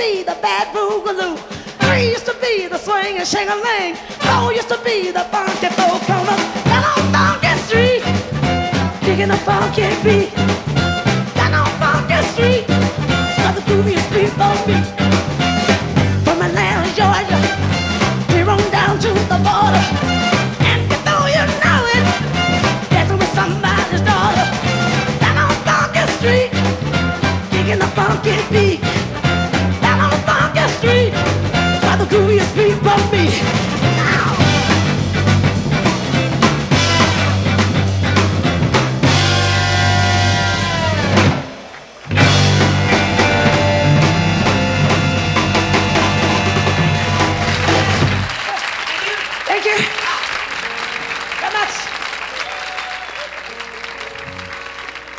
be the bad boogaloo. 3 used to be the swing and shake-a-ling. 4 used to be the funky folk on the down on Funky Street, digging a funky beat. Down on Funky Street, it's where the grooviest people be. From Atlanta, Georgia, clear on down to the border. And you know it, dancing with somebody's daughter. Down on Funky Street, digging a funky beat. Down on Funky Street, it's where the grooviest people be.